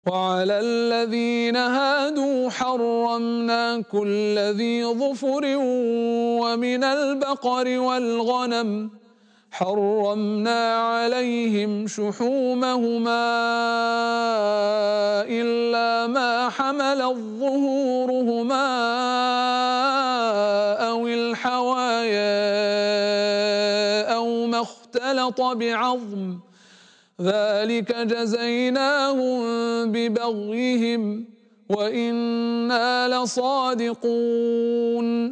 وعلى الذين هادوا حرمنا كل ذي ظفر ومن البقر والغنم حرمنا عليهم شحومهما إلا ما حملت ظهورهما أو الحوايا أو ما اختلط بعظم ذلك جزيناهم ببغيهم وإنا لصادقون.